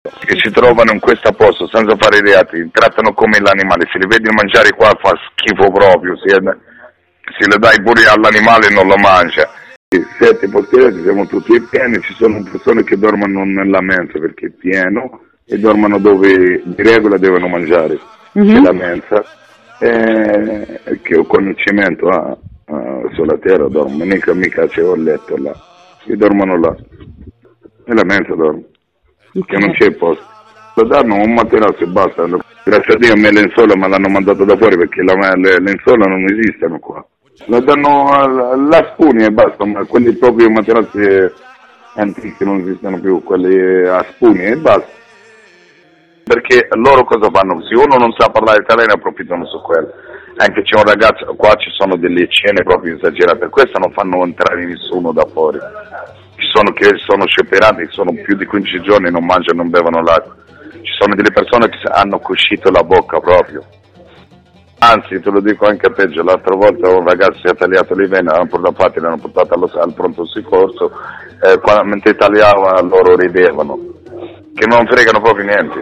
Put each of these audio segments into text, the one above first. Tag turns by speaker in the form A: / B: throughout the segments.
A: che si trovano in questo posto senza fare reati, trattano come l'animale, se li vedi mangiare qua fa schifo proprio, se le dai pure all'animale non lo mangia. 7 postieri siamo tutti pieni, ci sono persone che dormono nella mensa perché è pieno e dormono dove di regola devono mangiare, c'è la mensa, che con il cemento sulla terra dormo, mica c'è un letto là, e dormono là, e la mensa dormo, che non c'è posto. Lo danno un materasso e basta, grazie a Dio a me le lenzuola me l'hanno mandato da fuori perché le lenzuola non esistono qua. Lo danno la spugna e basta, ma quelli proprio materassi antichi non esistono più, quelli a spugna e basta. Perché loro cosa fanno? Se uno non sa parlare italiano approfittano su quello. Anche c'è un ragazzo, qua ci sono delle cene proprio esagerate, per questo non fanno entrare nessuno da fuori. Ci sono che sono sceperati, sono più di 15 giorni, non mangiano, non bevono l'acqua. Ci sono delle persone che hanno cuscito la bocca proprio. Anzi, te lo dico anche peggio, l'altra volta un ragazzo si è tagliato le vene, l'hanno portato al pronto soccorso, mentre tagliava loro ridevano, che non fregano proprio niente.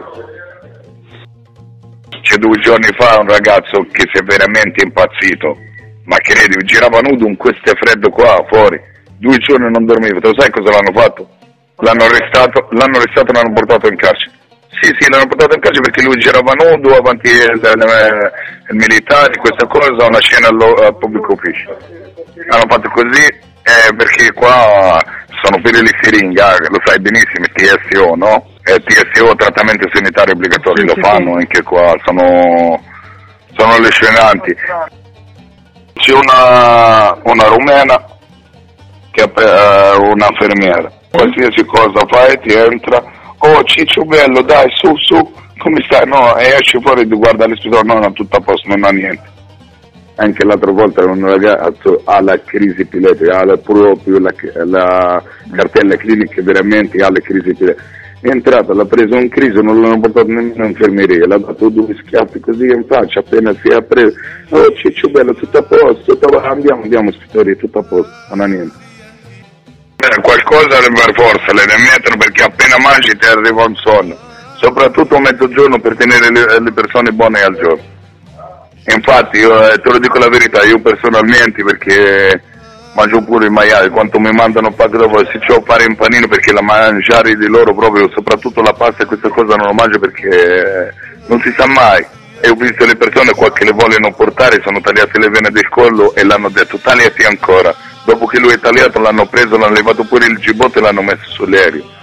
A: C'è 2 giorni fa un ragazzo che si è veramente impazzito, ma credi, girava nudo in questo freddo qua fuori, 2 giorni non dormiva, te lo sai cosa l'hanno fatto? L'hanno arrestato e l'hanno portato in carcere. Sì, l'hanno portato in carcere perché lui girava nudo avanti il militare, questa cosa, una scena al pubblico ufficio. Hanno fatto così perché qua sono per le siringhe, lo sai benissimo, TSO, no? TSO, trattamento sanitario obbligatorio, lo fanno anche qua, sono allucinanti. C'è una rumena che è una infermiera, qualsiasi cosa fai ti entra. Oh Ciccio bello, dai, su, come stai? No, e esci fuori e guarda l'ospedale, no, tutto a posto, non ha niente. Anche l'altra volta un ragazzo ha la crisi epilettica, ha proprio la cartella clinica, veramente ha la crisi epilettica. È entrato, l'ha preso in crisi, non l'hanno portato nemmeno in infermeria, l'ha dato 2 schiaffi così in faccia, appena si è preso. Oh Ciccio bello, tutto a posto, andiamo ospedale, tutto a posto, non ha niente. Qualcosa per forza le devi mettere perché appena mangi ti arriva un sonno, soprattutto a mezzogiorno per tenere le persone buone al giorno. Infatti io te lo dico la verità, io personalmente perché mangio pure i maiali, quanto mi mandano pacco dopo, se c'ho fare in panino perché la mangiare di loro proprio, soprattutto la pasta e questa cosa non lo mangio perché non si sa mai. E ho visto le persone qua che le vogliono portare, sono tagliate le vene del collo e l'hanno detto tagliati ancora. Dopo che lui è tagliato l'hanno preso, l'hanno levato pure il gibbotto e l'hanno messo sull'aereo.